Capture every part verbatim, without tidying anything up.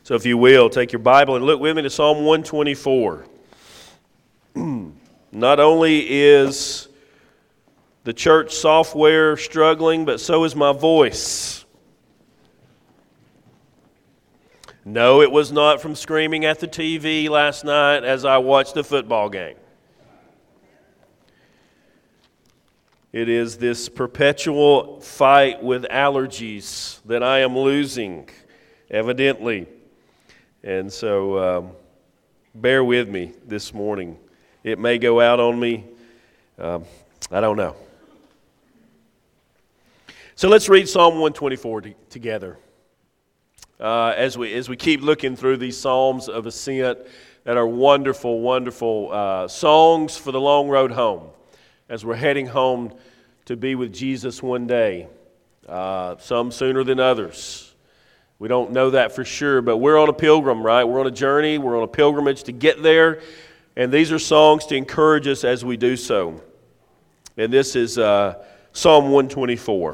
So if you will, take your Bible and look with me to Psalm one twenty-four. Not only is the church software struggling, but so is my voice. No, it was not from screaming at the T V last night as I watched the football game. It is this perpetual fight with allergies that I am losing, evidently. And so um, bear with me this morning. It may go out on me. Um, I don't know. So let's read Psalm one twenty-four t- together. Uh, as we as we keep looking through these Psalms of Ascent that are wonderful, wonderful uh, songs for the long road home. As we're heading home to be with Jesus one day, uh, some sooner than others. We don't know that for sure, but we're on a pilgrim, right? We're on a journey. We're on a pilgrimage to get there, and these are songs to encourage us as we do so. And this is uh, Psalm one twenty-four.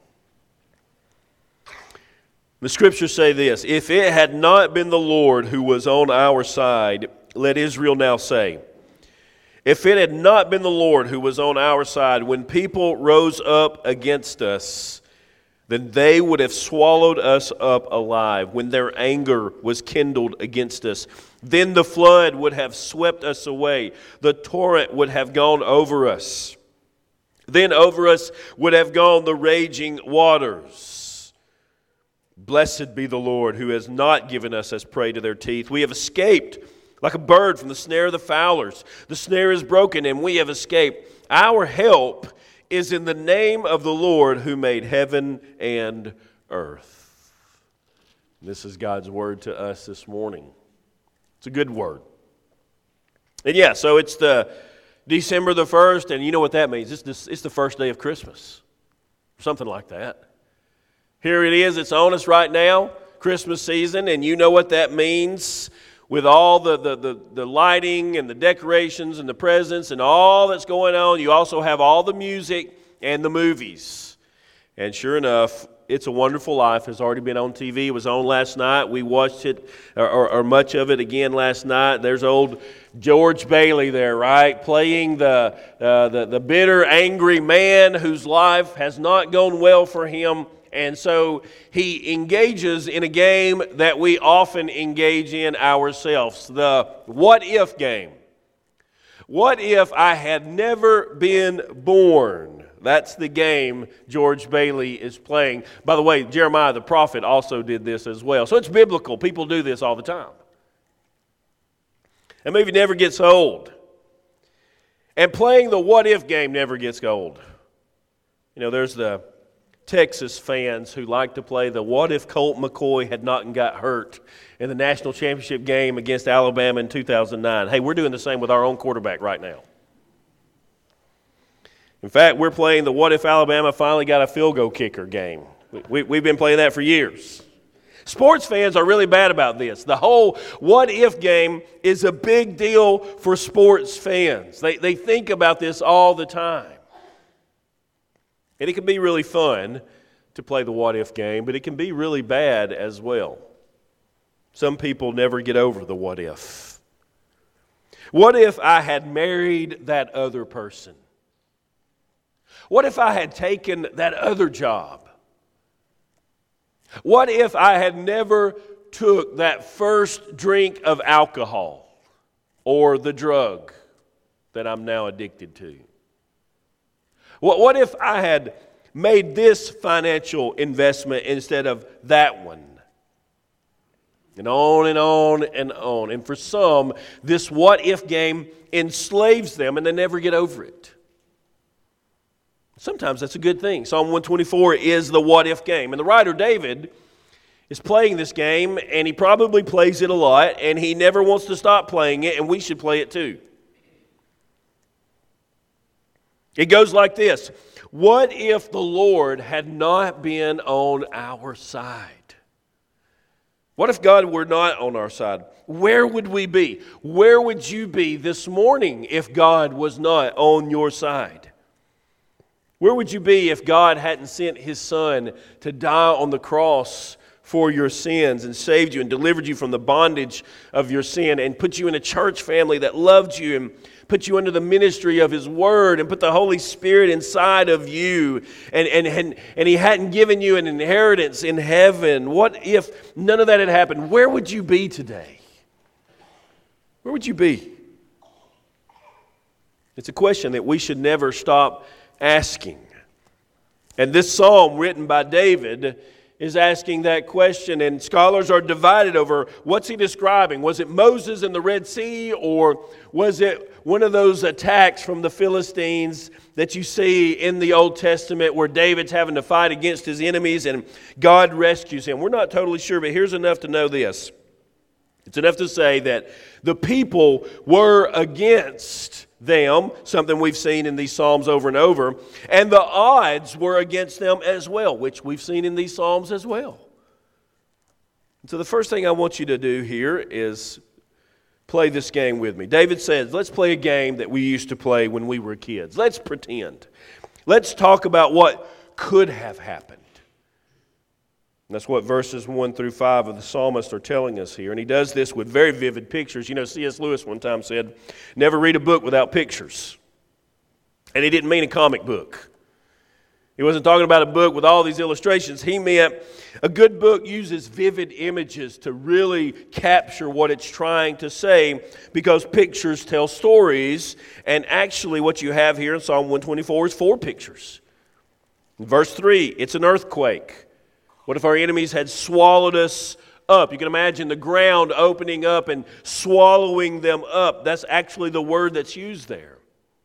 The scriptures say this: "If it had not been the Lord who was on our side, let Israel now say, if it had not been the Lord who was on our side, when people rose up against us, then they would have swallowed us up alive. When their anger was kindled against us, then the flood would have swept us away. The torrent would have gone over us. Then over us would have gone the raging waters. Blessed be the Lord who has not given us as prey to their teeth. We have escaped like a bird from the snare of the fowlers. The snare is broken and we have escaped. Our help is in the name of the Lord who made heaven and earth." This is God's word to us this morning. It's a good word. And yeah, so it's the December the first, and you know what that means. It's the, it's the first day of Christmas. Something like that. Here it is, it's on us right now, Christmas season, and you know what that means. With all the, the, the, the lighting and the decorations and the presents and all that's going on, you also have all the music and the movies. And sure enough, It's a Wonderful Life has already been on T V. It was on last night. We watched it, or, or, or much of it again last night. There's old George Bailey there, right? Playing the, uh, the, the bitter, angry man whose life has not gone well for him. And so he engages in a game that we often engage in ourselves, the what if game. What if I had never been born? That's the game George Bailey is playing. By the way, Jeremiah the prophet also did this as well. So it's biblical. People do this all the time. And maybe it never gets old. And playing the what if game never gets old. You know, there's the Texas fans who like to play the what if Colt McCoy had not got hurt in the national championship game against Alabama in two thousand nine. Hey, we're doing the same with our own quarterback right now. In fact, we're playing the what if Alabama finally got a field goal kicker game. We, we've been playing that for years. Sports fans are really bad about this. The whole what if game is a big deal for sports fans. They, they think about this all the time. And it can be really fun to play the what if game, but it can be really bad as well. Some people never get over the what if. What if I had married that other person? What if I had taken that other job? What if I had never took that first drink of alcohol or the drug that I'm now addicted to? What, what if I had made this financial investment instead of that one? And on and on and on. And for some, this what if game enslaves them and they never get over it. Sometimes that's a good thing. Psalm one twenty-four is the what if game. And the writer David is playing this game, and he probably plays it a lot, and he never wants to stop playing it, and we should play it too. It goes like this: what if the Lord had not been on our side? What if God were not on our side? Where would we be? Where would you be this morning if God was not on your side? Where would you be if God hadn't sent His Son to die on the cross for your sins and saved you and delivered you from the bondage of your sin and put you in a church family that loved you and put you under the ministry of His Word and put the Holy Spirit inside of you, and, and, and, and He hadn't given you an inheritance in heaven, what if none of that had happened? Where would you be today? Where would you be? It's a question that we should never stop asking. And this psalm written by David is asking that question, and scholars are divided over what's he describing. Was it Moses in the Red Sea, or was it one of those attacks from the Philistines that you see in the Old Testament where David's having to fight against his enemies and God rescues him? We're not totally sure, but here's enough to know this. It's enough to say that the people were against them, something we've seen in these Psalms over and over, and the odds were against them as well, which we've seen in these Psalms as well. And so the first thing I want you to do here is play this game with me. David says, let's play a game that we used to play when we were kids. Let's pretend. Let's talk about what could have happened. And that's what verses one through five of the psalmist are telling us here. And he does this with very vivid pictures. You know, C S Lewis one time said, never read a book without pictures. And he didn't mean a comic book. He wasn't talking about a book with all these illustrations. He meant a good book uses vivid images to really capture what it's trying to say, because pictures tell stories. And actually what you have here in Psalm one twenty-four is four pictures. In verse three, it's an earthquake. What if our enemies had swallowed us up? You can imagine the ground opening up and swallowing them up. That's actually the word that's used there.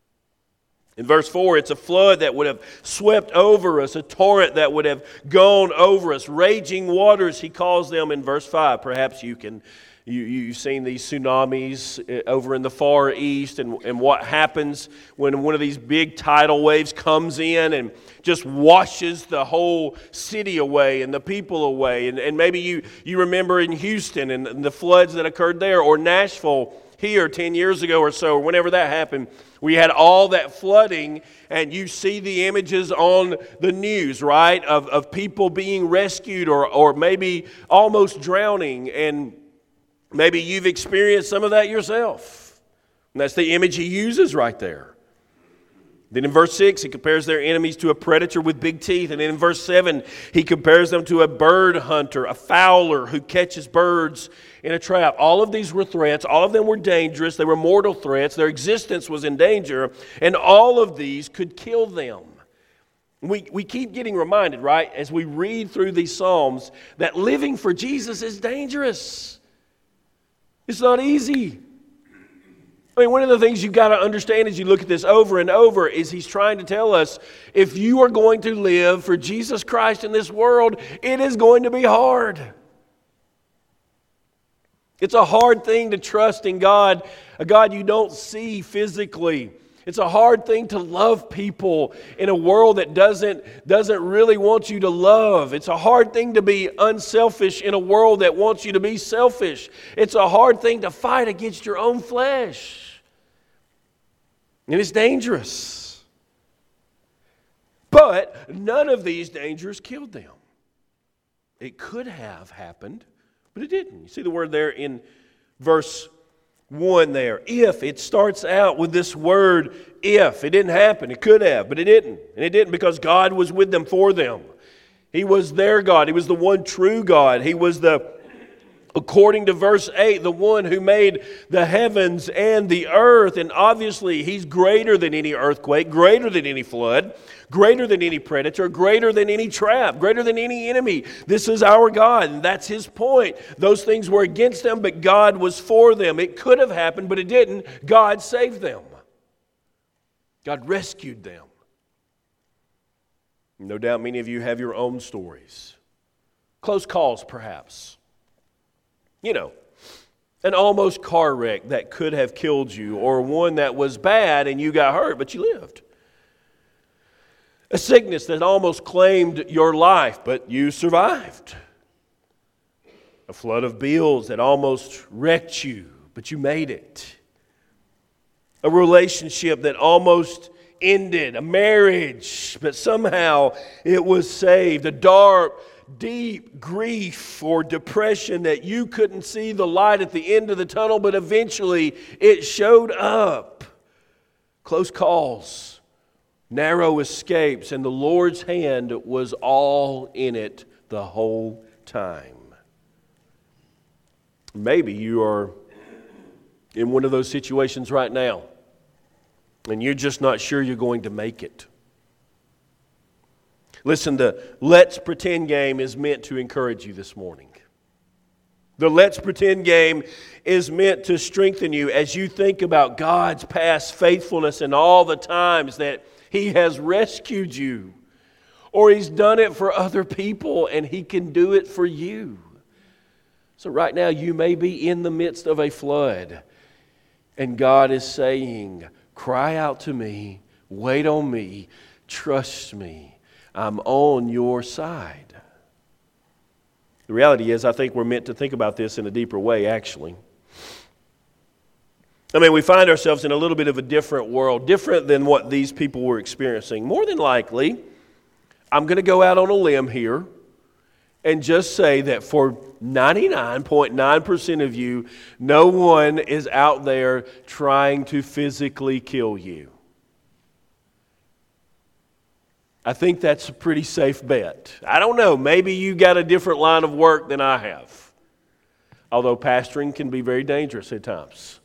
In verse four, it's a flood that would have swept over us, a torrent that would have gone over us. Raging waters, he calls them in verse five. Perhaps you can, you, you've seen these tsunamis over in the Far East, and, and what happens when one of these big tidal waves comes in and just washes the whole city away and the people away. And, and maybe you, you remember in Houston and, and the floods that occurred there, or Nashville here ten years ago or so, or whenever that happened. We had all that flooding, and you see the images on the news, right, of, of people being rescued or, or maybe almost drowning, and maybe you've experienced some of that yourself. And that's the image he uses right there. Then in verse six, he compares their enemies to a predator with big teeth. And then in verse seven, he compares them to a bird hunter, a fowler who catches birds in a trap. All of these were threats. All of them were dangerous. They were mortal threats. Their existence was in danger. And all of these could kill them. We, we keep getting reminded, right, as we read through these Psalms, that living for Jesus is dangerous. It's not easy. I mean, one of the things you've got to understand as you look at this over and over is he's trying to tell us, if you are going to live for Jesus Christ in this world, it is going to be hard. It's a hard thing to trust in God, a God you don't see physically. It's a hard thing to love people in a world that doesn't, doesn't really want you to love. It's a hard thing to be unselfish in a world that wants you to be selfish. It's a hard thing to fight against your own flesh. And it's dangerous. But none of these dangers killed them. It could have happened, but it didn't. You see the word there in verse one there. If. It starts out with this word if. It didn't happen. It could have, but it didn't. And it didn't because God was with them for them. He was their God. He was the one true God. He was the, according to verse eight, the one who made the heavens and the earth. And obviously, He's greater than any earthquake, greater than any flood, greater than any predator, greater than any trap, greater than any enemy. This is our God, and that's His point. Those things were against them, but God was for them. It could have happened, but it didn't. God saved them. God rescued them. No doubt many of you have your own stories. Close calls, perhaps. You know, an almost car wreck that could have killed you, or one that was bad and you got hurt, but you lived. A sickness that almost claimed your life, but you survived. A flood of bills that almost wrecked you, but you made it. A relationship that almost ended, a marriage, but somehow it was saved. A dark, deep grief or depression that you couldn't see the light at the end of the tunnel, but eventually it showed up. Close calls, narrow escapes, and the Lord's hand was all in it the whole time. Maybe you are in one of those situations right now, and you're just not sure you're going to make it. Listen, the Let's Pretend game is meant to encourage you this morning. The Let's Pretend game is meant to strengthen you as you think about God's past faithfulness and all the times that He has rescued you, or He's done it for other people and He can do it for you. So right now you may be in the midst of a flood, and God is saying, cry out to me, wait on me, trust me. I'm on your side. The reality is, I think we're meant to think about this in a deeper way, actually. I mean, we find ourselves in a little bit of a different world, different than what these people were experiencing. More than likely, I'm going to go out on a limb here and just say that for ninety-nine point nine percent of you, no one is out there trying to physically kill you. I think that's a pretty safe bet. I don't know, maybe you got a different line of work than I have. Although pastoring can be very dangerous at times.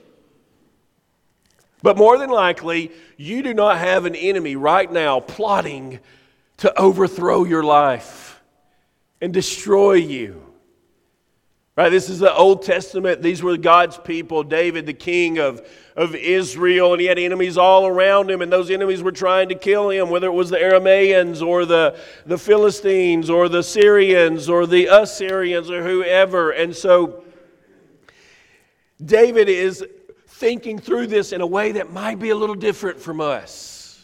But more than likely, you do not have an enemy right now plotting to overthrow your life and destroy you. Right, this is the Old Testament. These were God's people. David, the king of, of Israel, and he had enemies all around him, and those enemies were trying to kill him, whether it was the Aramaeans or the, the Philistines or the Syrians or the Assyrians or whoever. And so David is thinking through this in a way that might be a little different from us.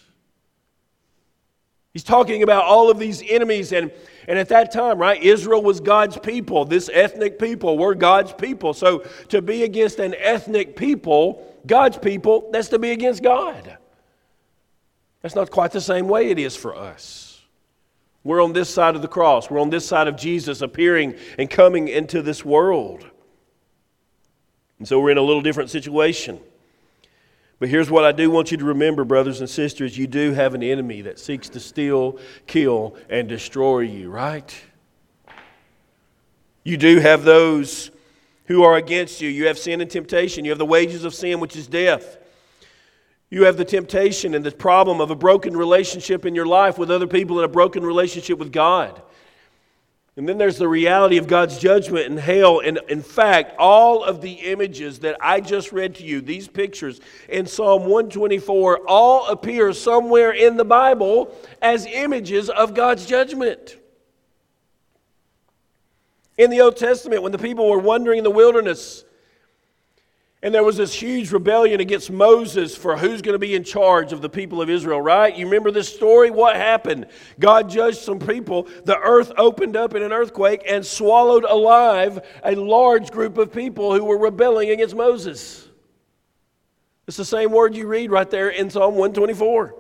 He's talking about all of these enemies, and And at that time, right, Israel was God's people. This ethnic people were God's people. So to be against an ethnic people, God's people, that's to be against God. That's not quite the same way it is for us. We're on this side of the cross. We're on this side of Jesus appearing and coming into this world. And so we're in a little different situation. But here's what I do want you to remember, brothers and sisters. You do have an enemy that seeks to steal, kill, and destroy you, right? You do have those who are against you. You have sin and temptation. You have the wages of sin, which is death. You have the temptation and the problem of a broken relationship in your life with other people and a broken relationship with God. And then there's the reality of God's judgment in hell. And in fact, all of the images that I just read to you, these pictures in Psalm one twenty-four, all appear somewhere in the Bible as images of God's judgment. In the Old Testament, when the people were wandering in the wilderness, and there was this huge rebellion against Moses for who's going to be in charge of the people of Israel, right? You remember this story? What happened? God judged some people. The earth opened up in an earthquake and swallowed alive a large group of people who were rebelling against Moses. It's the same word you read right there in Psalm one twenty-four.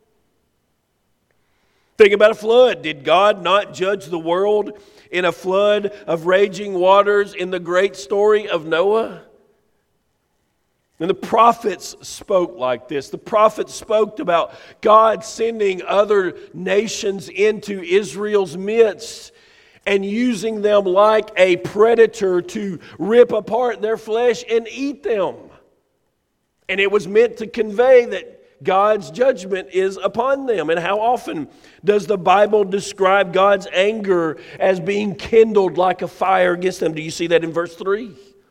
Think about a flood. Did God not judge the world in a flood of raging waters in the great story of Noah? And the prophets spoke like this. The prophets spoke about God sending other nations into Israel's midst and using them like a predator to rip apart their flesh and eat them. And it was meant to convey that God's judgment is upon them. And how often does the Bible describe God's anger as being kindled like a fire against them? Do you see that in verse three?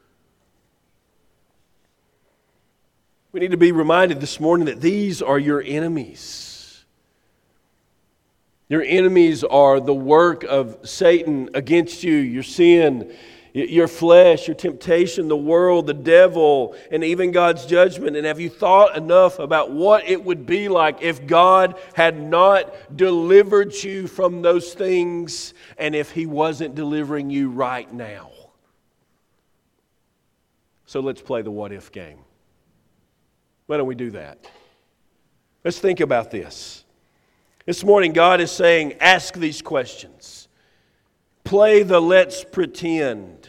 We need to be reminded this morning that these are your enemies. Your enemies are the work of Satan against you, your sin, your flesh, your temptation, the world, the devil, and even God's judgment. And have you thought enough about what it would be like if God had not delivered you from those things and if He wasn't delivering you right now? So let's play the what if game. Why don't we do that? Let's think about this. This morning, God is saying, ask these questions. play the let's pretend.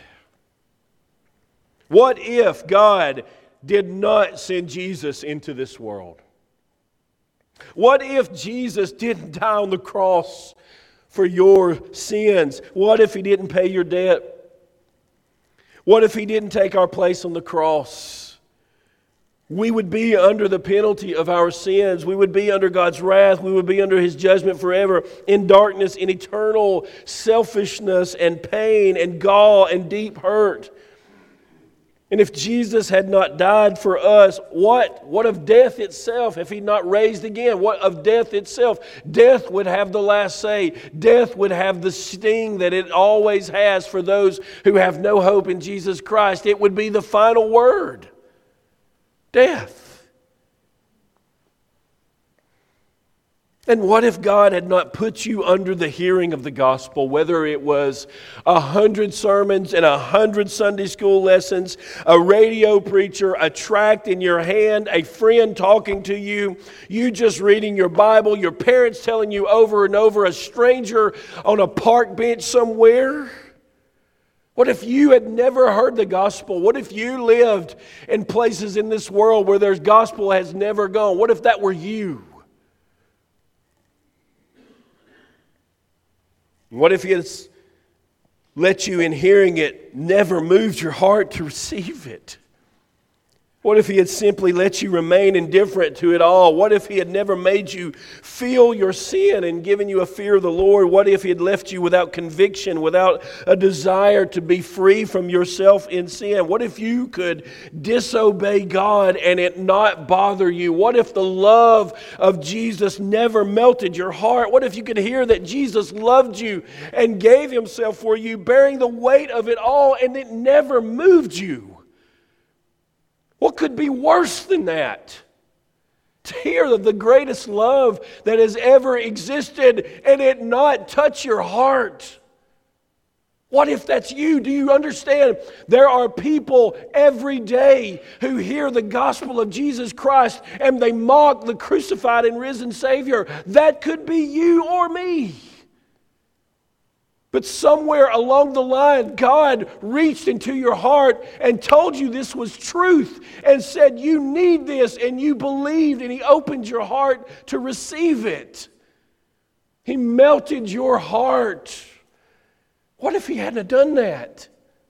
What if God did not send Jesus into this world? What if Jesus didn't die on the cross for your sins? What if He didn't pay your debt? What if He didn't take our place on the cross? We would be under the penalty of our sins. We would be under God's wrath. We would be under His judgment forever, in darkness, in eternal selfishness and pain and gall and deep hurt. And if Jesus had not died for us, what? What of death itself if He not raised again? What of death itself? Death would have the last say. Death would have the sting that it always has for those who have no hope in Jesus Christ. It would be the final word. Death. And what if God had not put you under the hearing of the gospel, whether it was a hundred sermons and a hundred Sunday school lessons, a radio preacher, a tract in your hand, a friend talking to you, you just reading your Bible, your parents telling you over and over, a stranger on a park bench somewhere? What if you had never heard the gospel? What if you lived in places in this world where their gospel has never gone? What if that were you? What if He had let you in hearing it, never moved your heart to receive it? What if He had simply let you remain indifferent to it all? What if He had never made you feel your sin and given you a fear of the Lord? What if He had left you without conviction, without a desire to be free from yourself in sin? What if you could disobey God and it not bother you? What if the love of Jesus never melted your heart? What if you could hear that Jesus loved you and gave Himself for you, bearing the weight of it all, and it never moved you? What could be worse than that? To hear of the greatest love that has ever existed and it not touch your heart. What if that's you? Do you understand? There are people every day who hear the gospel of Jesus Christ and they mock the crucified and risen Savior. That could be you or me. But somewhere along the line, God reached into your heart and told you this was truth and said you need this, and you believed, and He opened your heart to receive it. He melted your heart. What if He hadn't done that?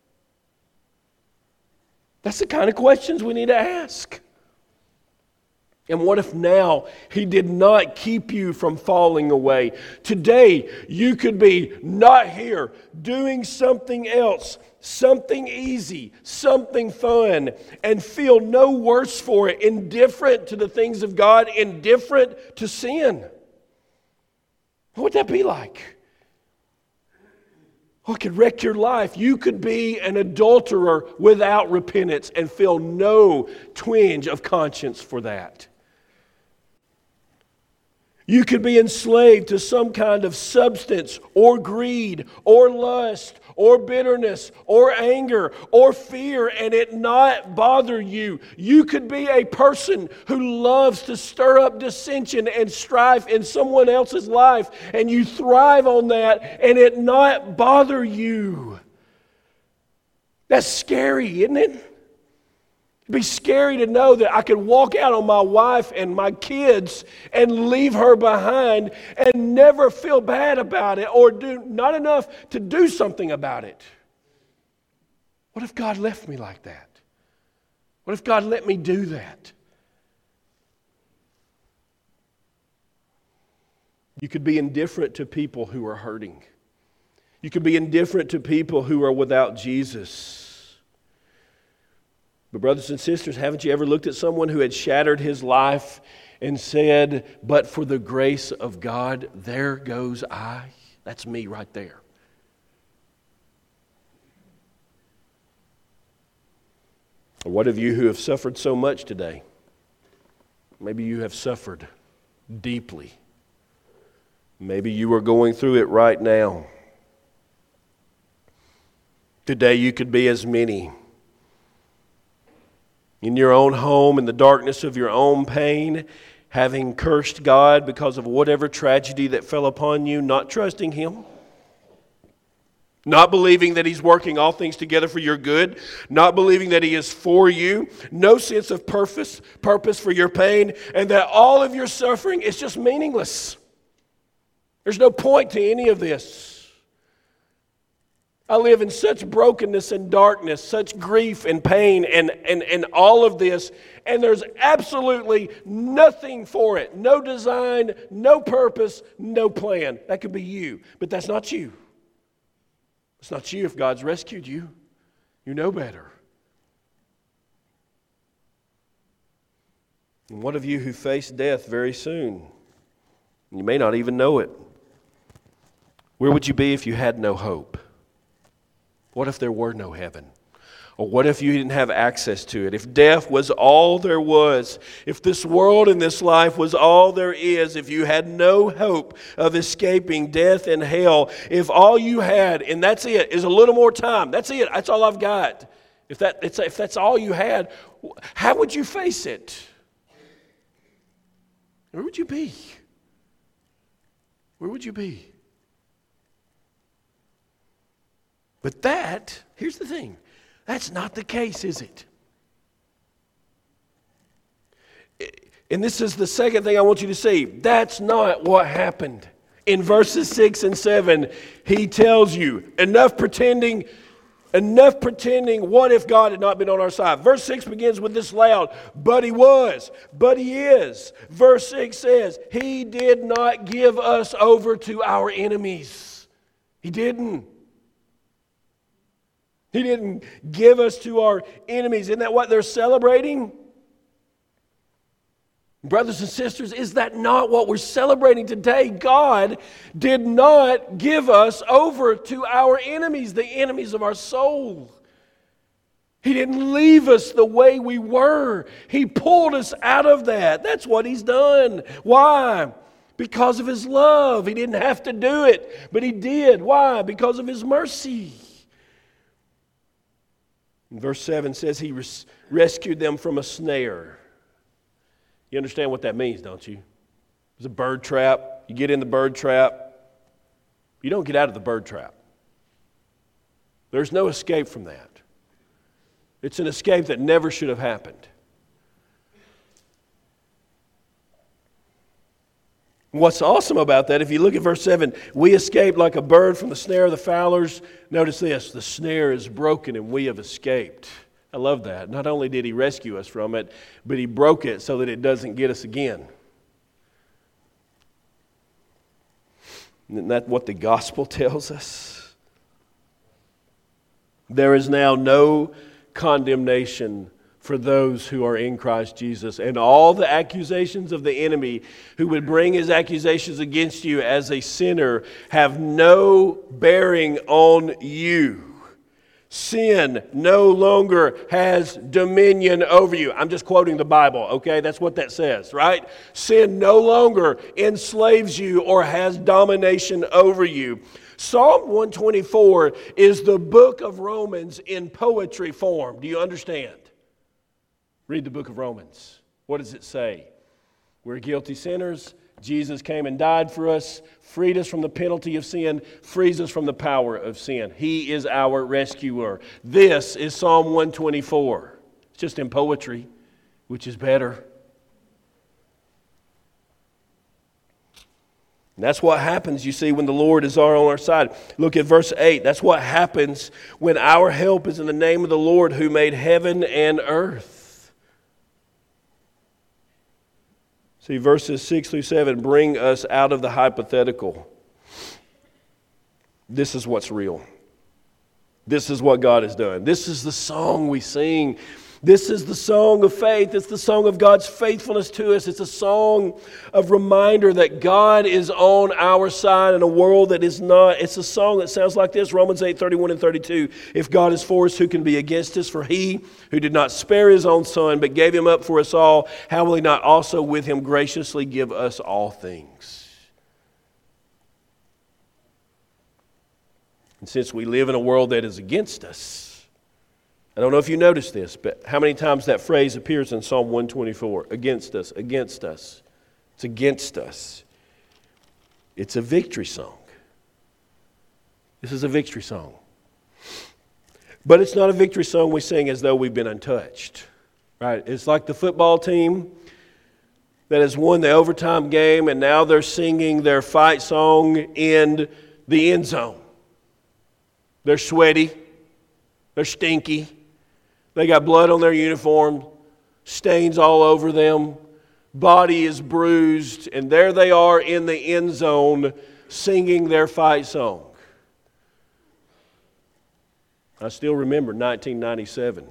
That's the kind of questions we need to ask. And what if now He did not keep you from falling away? Today, you could be not here, doing something else, something easy, something fun, and feel no worse for it, indifferent to the things of God, indifferent to sin. What would that be like? Oh, it could wreck your life. You could be an adulterer without repentance and feel no twinge of conscience for that. You could be enslaved to some kind of substance or greed or lust or bitterness or anger or fear and it not bother you. You could be a person who loves to stir up dissension and strife in someone else's life and you thrive on that and it not bother you. That's scary, isn't it? It'd be scary to know that I could walk out on my wife and my kids and leave her behind and never feel bad about it or do not enough to do something about it. What if God left me like that? What if God let me do that? You could be indifferent to people who are hurting. You could be indifferent to people who are without Jesus. But brothers and sisters, haven't you ever looked at someone who had shattered his life and said, but for the grace of God, there goes I? That's me right there. Or what of you who have suffered so much today? Maybe you have suffered deeply. Maybe you are going through it right now. Today you could be as many. In your own home, in the darkness of your own pain, having cursed God because of whatever tragedy that fell upon you, not trusting Him. Not believing that He's working all things together for your good. Not believing that He is for you. No sense of purpose, purpose for your pain. And that all of your suffering is just meaningless. There's no point to any of this. I live in such brokenness and darkness, such grief and pain and, and, and all of this, and there's absolutely nothing for it. No design, no purpose, no plan. That could be you, but that's not you. It's not you if God's rescued you. You know better. And what of you who face death very soon? You may not even know it. Where would you be if you had no hope? What if there were no heaven? Or what if you didn't have access to it? If death was all there was, if this world and this life was all there is, if you had no hope of escaping death and hell, if all you had, and that's it, is a little more time, that's it, that's all I've got. If that, it's, if that's all you had, how would you face it? Where would you be? Where would you be? But that, here's the thing, that's not the case, is it? And this is the second thing I want you to see. That's not what happened. In verses six and seven, he tells you, enough pretending, enough pretending, what if God had not been on our side? Verse six begins with this loud, but He was, but He is. Verse six says, He did not give us over to our enemies. He didn't. He didn't give us to our enemies. Isn't that what they're celebrating? Brothers and sisters, is that not what we're celebrating today? God did not give us over to our enemies, the enemies of our soul. He didn't leave us the way we were. He pulled us out of that. That's what He's done. Why? Because of His love. He didn't have to do it, but He did. Why? Because of His mercy. And verse seven says He res- rescued them from a snare. You understand what that means, don't you? It's a bird trap. You get in the bird trap. You don't get out of the bird trap. There's no escape from that. It's an escape that never should have happened. What's awesome about that, if you look at verse seven, we escaped like a bird from the snare of the fowlers. Notice this, the snare is broken and we have escaped. I love that. Not only did He rescue us from it, but He broke it so that it doesn't get us again. Isn't that what the gospel tells us? There is now no condemnation for those who are in Christ Jesus. And all the accusations of the enemy who would bring his accusations against you as a sinner have no bearing on you. Sin no longer has dominion over you. I'm just quoting the Bible, okay? That's what that says, right? Sin no longer enslaves you or has domination over you. Psalm one twenty-four is the book of Romans in poetry form. Do you understand? Read the book of Romans. What does it say? We're guilty sinners. Jesus came and died for us, freed us from the penalty of sin, frees us from the power of sin. He is our rescuer. This is Psalm one twenty-four. It's just in poetry, which is better. And that's what happens, you see, when the Lord is on our side. Look at verse eight. That's what happens when our help is in the name of the Lord who made heaven and earth. See, verses six through seven bring us out of the hypothetical. This is what's real. This is what God has done. This is the song we sing. This is the song of faith. It's the song of God's faithfulness to us. It's a song of reminder that God is on our side in a world that is not. It's a song that sounds like this, Romans eight, thirty-one and thirty-two. If God is for us, who can be against us? For He who did not spare His own Son, but gave Him up for us all, how will He not also with Him graciously give us all things? And since we live in a world that is against us, I don't know if you noticed this, but how many times that phrase appears in Psalm one twenty-four? Against us, against us. It's against us. It's a victory song. This is a victory song. But it's not a victory song we sing as though we've been untouched. Right? It's like the football team that has won the overtime game and now they're singing their fight song in the end zone. They're sweaty. They're stinky. They got blood on their uniform, stains all over them. Body is bruised, and there they are in the end zone singing their fight song. I still remember nineteen ninety-seven.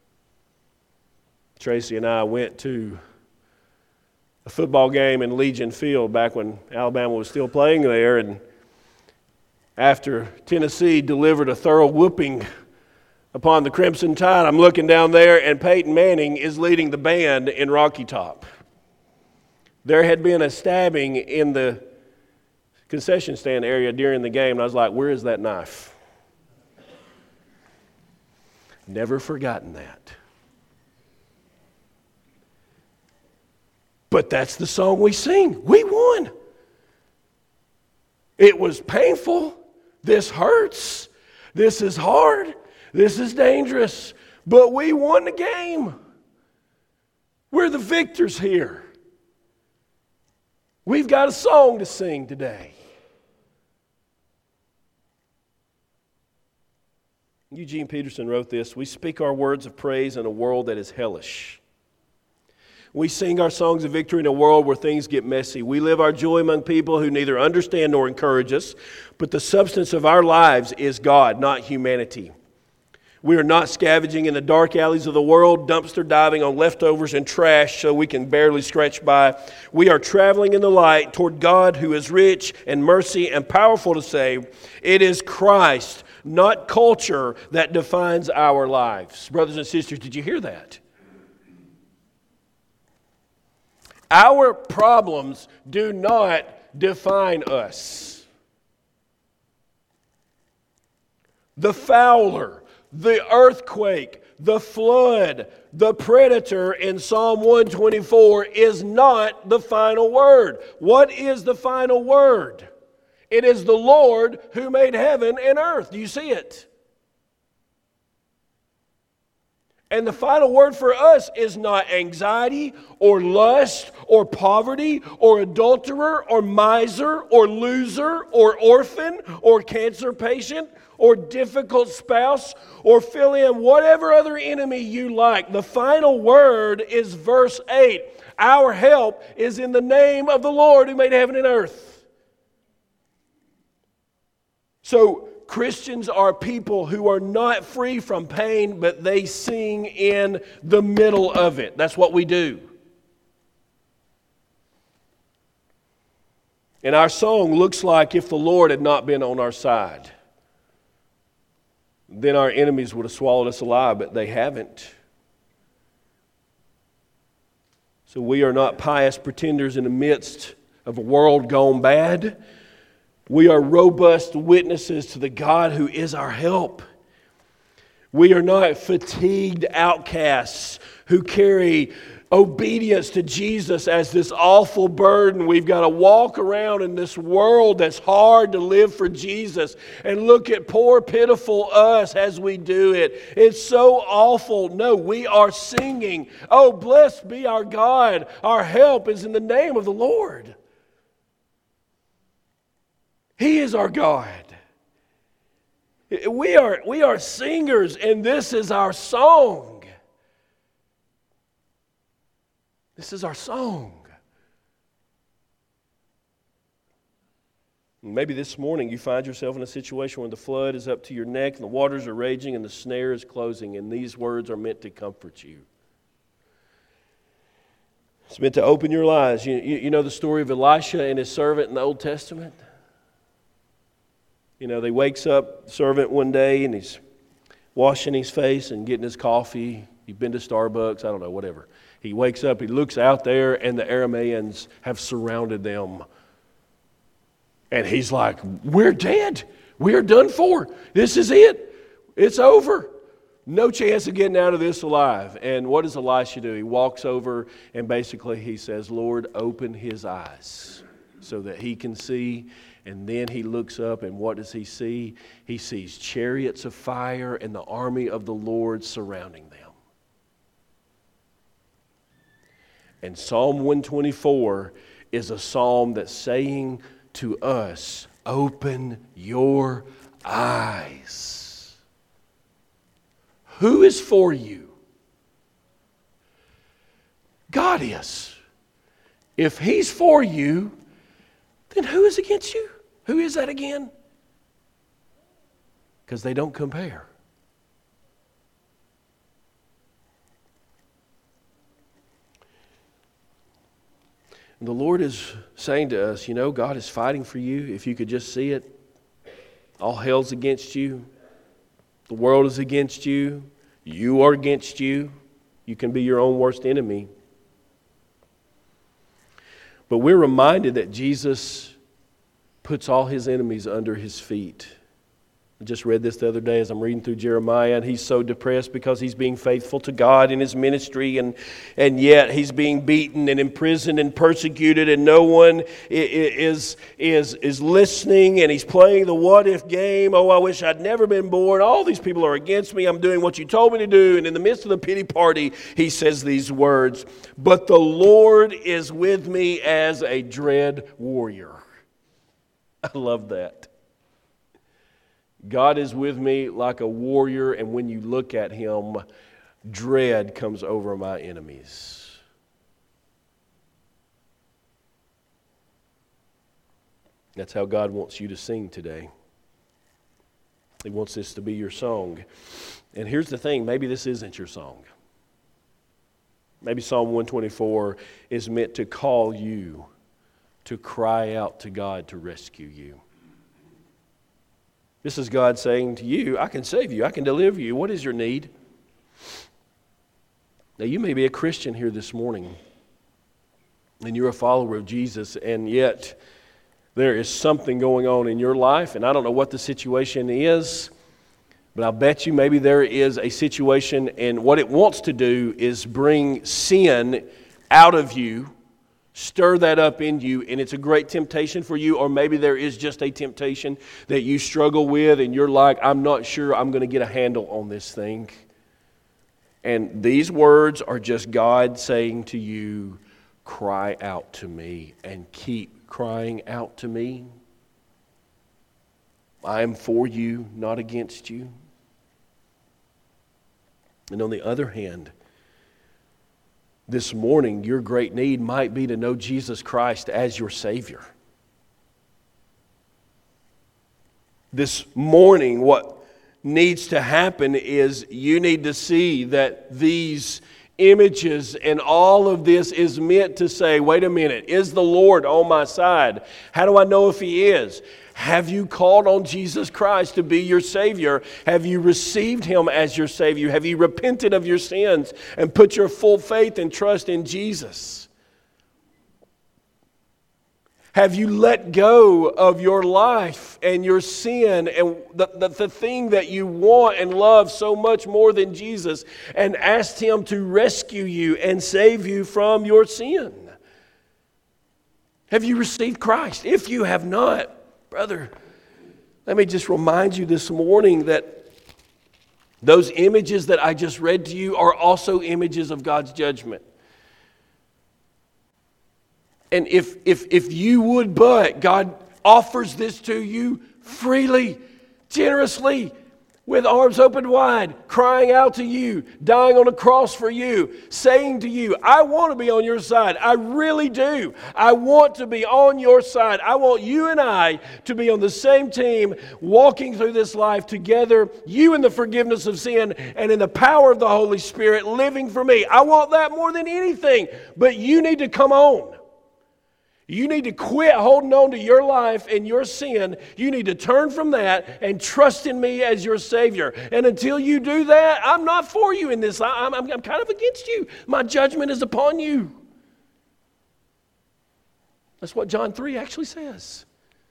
Tracy and I went to a football game in Legion Field back when Alabama was still playing there, and after Tennessee delivered a thorough whooping upon the Crimson Tide, I'm looking down there, and Peyton Manning is leading the band in Rocky Top. There had been a stabbing in the concession stand area during the game, and I was like, where is that knife? Never forgotten that. But that's the song we sing. We won. It was painful. This hurts. This is hard. This is dangerous. But we won the game. We're the victors here. We've got a song to sing today. Eugene Peterson wrote this: we speak our words of praise in a world that is hellish. We sing our songs of victory in a world where things get messy. We live our joy among people who neither understand nor encourage us, but the substance of our lives is God, not humanity. We are not scavenging in the dark alleys of the world, dumpster diving on leftovers and trash so we can barely scratch by. We are traveling in the light toward God who is rich in mercy and powerful to save. It is Christ, not culture, that defines our lives. Brothers and sisters, did you hear that? Our problems do not define us. The fowler, the earthquake, the flood, the predator in Psalm one twenty-four is not the final word. What is the final word? It is the Lord who made heaven and earth. Do you see it? And the final word for us is not anxiety or lust or poverty or adulterer or miser or loser or orphan or cancer patient or difficult spouse, or fill in whatever other enemy you like. The final word is verse eight. Our help is in the name of the Lord who made heaven and earth. So Christians are people who are not free from pain, but they sing in the middle of it. That's what we do. And our song looks like if the Lord had not been on our side. Then our enemies would have swallowed us alive, but they haven't. So we are not pious pretenders in the midst of a world gone bad. We are robust witnesses to the God who is our help. We are not fatigued outcasts who carry obedience to Jesus as this awful burden. We've got to walk around in this world that's hard to live for Jesus and look at poor, pitiful us as we do it. It's so awful. No, we are singing, oh, blessed be our God. Our help is in the name of the Lord. He is our God. We are, we are singers, and this is our song. This is our song. Maybe this morning you find yourself in a situation where the flood is up to your neck and the waters are raging and the snare is closing, and these words are meant to comfort you. It's meant to open your eyes. You, you, you know the story of Elisha and his servant in the Old Testament? You know, they wakes up, servant one day, and he's washing his face and getting his coffee. He's been to Starbucks, I don't know, whatever. He wakes up, he looks out there, and the Arameans have surrounded them. And he's like, we're dead. We're done for. This is it. It's over. No chance of getting out of this alive. And what does Elisha do? He walks over and basically he says, Lord, open his eyes so that he can see. And then he looks up, and what does he see? He sees chariots of fire and the army of the Lord surrounding them. And Psalm one twenty-four is a psalm that's saying to us, open your eyes. Who is for you? God is. If He's for you, then who is against you? Who is that again? Because they don't compare. And the Lord is saying to us, you know, God is fighting for you. If you could just see it, all hell's against you. The world is against you. You are against you. You can be your own worst enemy. But we're reminded that Jesus puts all His enemies under His feet. I just read this the other day as I'm reading through Jeremiah, and he's so depressed because he's being faithful to God in his ministry, and, and yet he's being beaten and imprisoned and persecuted, and no one is, is, is listening, and he's playing the what-if game. Oh, I wish I'd never been born. All these people are against me. I'm doing what you told me to do. And in the midst of the pity party, he says these words, but the Lord is with me as a dread warrior. I love that. God is with me like a warrior, and when you look at Him, dread comes over my enemies. That's how God wants you to sing today. He wants this to be your song. And here's the thing, maybe this isn't your song. Maybe Psalm one twenty-four is meant to call you to cry out to God to rescue you. This is God saying to you, I can save you, I can deliver you. What is your need? Now, you may be a Christian here this morning, and you're a follower of Jesus, and yet there is something going on in your life, and I don't know what the situation is, but I'll bet you maybe there is a situation, and what it wants to do is bring sin out of you, stir that up in you, and it's a great temptation for you, or maybe there is just a temptation that you struggle with, and you're like, I'm not sure I'm going to get a handle on this thing. And these words are just God saying to you, cry out to me, and keep crying out to me. I am for you, not against you. And on the other hand, this morning, your great need might be to know Jesus Christ as your Savior. This morning, what needs to happen is you need to see that these images and all of this is meant to say, wait a minute, is the Lord on my side? How do I know if He is? Have you called on Jesus Christ to be your Savior? Have you received Him as your Savior? Have you repented of your sins and put your full faith and trust in Jesus? Have you let go of your life and your sin and the, the, the thing that you want and love so much more than Jesus, and asked Him to rescue you and save you from your sin? Have you received Christ? If you have not, brother, let me just remind you this morning that those images that I just read to you are also images of God's judgment. And if, if, if you would but, God offers this to you freely, generously, with arms open wide, crying out to you, dying on a cross for you, saying to you, I want to be on your side. I really do. I want to be on your side. I want you and I to be on the same team, walking through this life together, you in the forgiveness of sin and in the power of the Holy Spirit living for me. I want that more than anything, but you need to come on. You need to quit holding on to your life and your sin. You need to turn from that and trust in me as your Savior. And until you do that, I'm not for you in this. I'm, I'm, I'm kind of against you. My judgment is upon you. That's what John three actually says.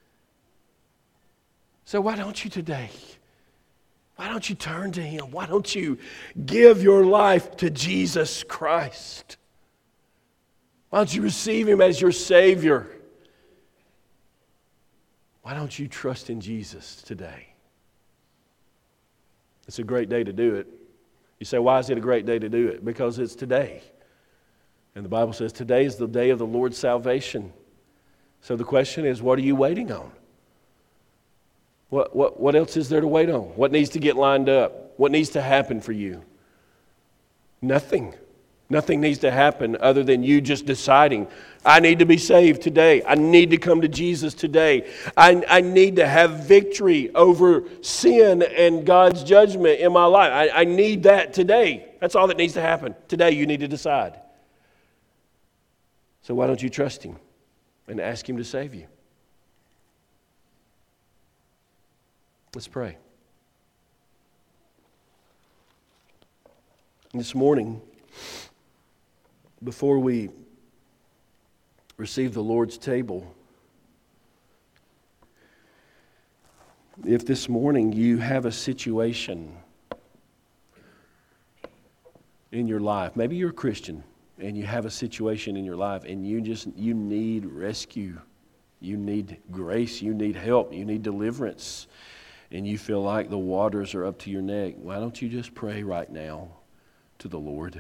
So why don't you today? Why don't you turn to Him? Why don't you give your life to Jesus Christ? Why don't you receive Him as your Savior? Why don't you trust in Jesus today? It's a great day to do it. You say, why is it a great day to do it? Because it's today. And the Bible says today is the day of the Lord's salvation. So the question is, what are you waiting on? What, what, what else is there to wait on? What needs to get lined up? What needs to happen for you? Nothing. Nothing needs to happen other than you just deciding, I need to be saved today. I need to come to Jesus today. I, I need to have victory over sin and God's judgment in my life. I, I need that today. That's all that needs to happen. Today you need to decide. So why don't you trust Him and ask Him to save you? Let's pray. This morning, before we receive the Lord's table, if this morning you have a situation in your life, maybe you're a Christian and you have a situation in your life and you just you need rescue, you need grace, you need help, you need deliverance, and you feel like the waters are up to your neck, why don't you just pray right now to the Lord?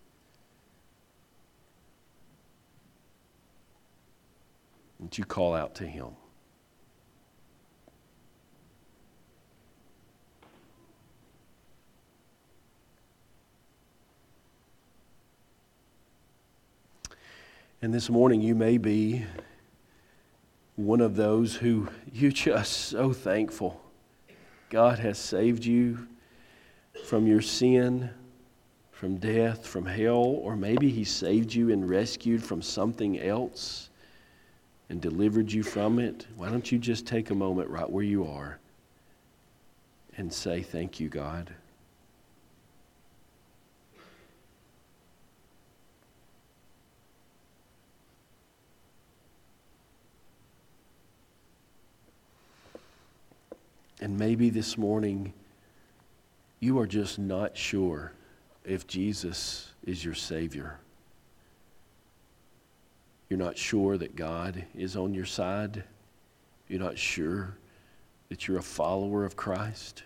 And you call out to Him. And this morning you may be one of those who you're just so thankful God has saved you from your sin, from death, from hell, or maybe He saved you and rescued from something else and delivered you from it. Why don't you just take a moment right where you are and say, thank you, God. And maybe this morning you are just not sure if Jesus is your Savior. You're not sure that God is on your side. You're not sure that you're a follower of Christ.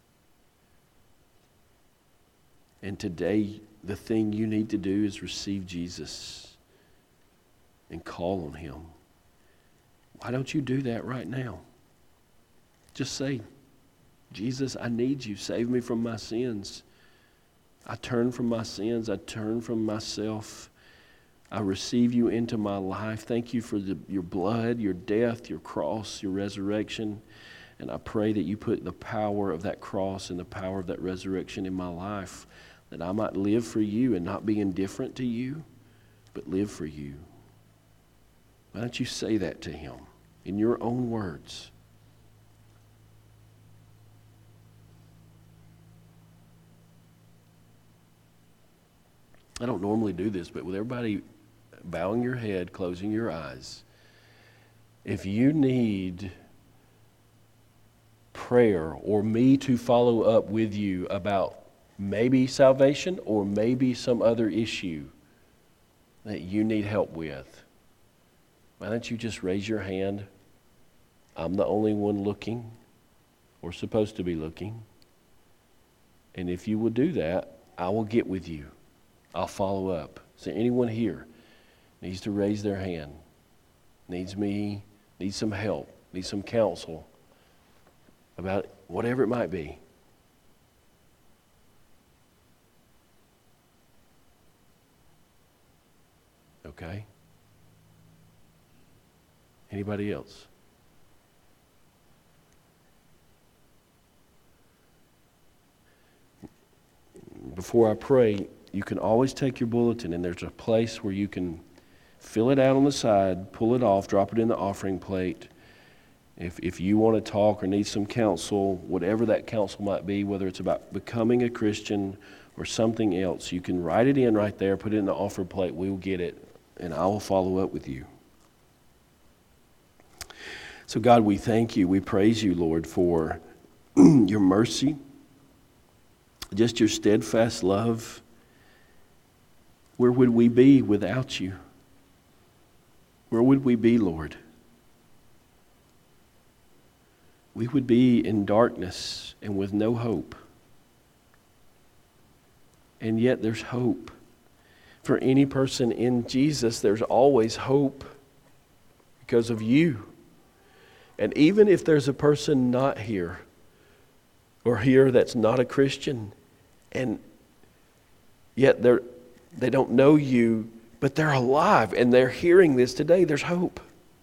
And today, the thing you need to do is receive Jesus and call on Him. Why don't you do that right now? Just say, Jesus, I need you. Save me from my sins. I turn from my sins. I turn from myself. I receive you into my life. Thank you for the, your blood, your death, your cross, your resurrection. And I pray that you put the power of that cross and the power of that resurrection in my life, that I might live for you and not be indifferent to you, but live for you. Why don't you say that to Him in your own words? I don't normally do this, but with everybody bowing your head, closing your eyes, if you need prayer or me to follow up with you about maybe salvation or maybe some other issue that you need help with, why don't you just raise your hand? I'm the only one looking or supposed to be looking. And if you will do that, I will get with you. I'll follow up. So anyone here needs to raise their hand, needs me, needs some help, needs some counsel about whatever it might be. Okay? Anybody else? Before I pray, you can always take your bulletin, and there's a place where you can fill it out on the side, pull it off, drop it in the offering plate. If if you want to talk or need some counsel, whatever that counsel might be, whether it's about becoming a Christian or something else, you can write it in right there, put it in the offering plate. We'll get it, and I will follow up with you. So God, we thank you. We praise you, Lord, for your mercy, just your steadfast love. Where would we be without you? Where would we be, Lord? we would be in darkness and with no hope. And yet there's hope. For any person in Jesus, there's always hope because of you. And even if there's a person not here or here that's not a Christian, and yet they're, they don't know you, but they're alive and they're hearing this today, there's hope.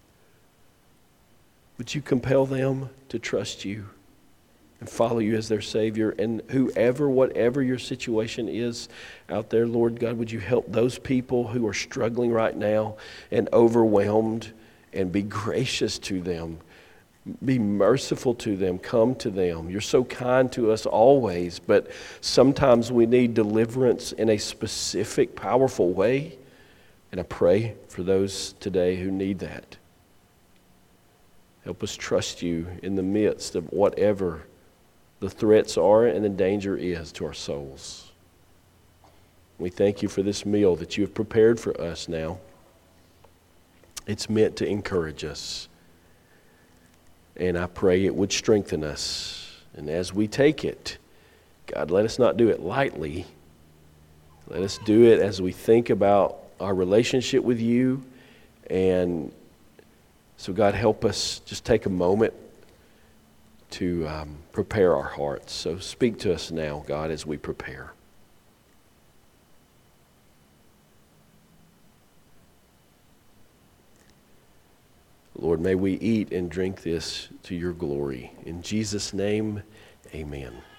Would you compel them to trust you and follow you as their Savior? And whoever, whatever your situation is out there, Lord God, would you help those people who are struggling right now and overwhelmed, and be gracious to them. Be merciful to them. Come to them. You're so kind to us always, but sometimes we need deliverance in a specific, powerful way. And I pray for those today who need that. Help us trust you in the midst of whatever the threats are and the danger is to our souls. We thank you for this meal that you have prepared for us now. It's meant to encourage us. And I pray it would strengthen us. And as we take it, God, let us not do it lightly. Let us do it as we think about our relationship with you. And so, God, help us just take a moment to um, prepare our hearts. So speak to us now, God, as we prepare. Lord, may we eat and drink this to your glory. In Jesus' name, amen.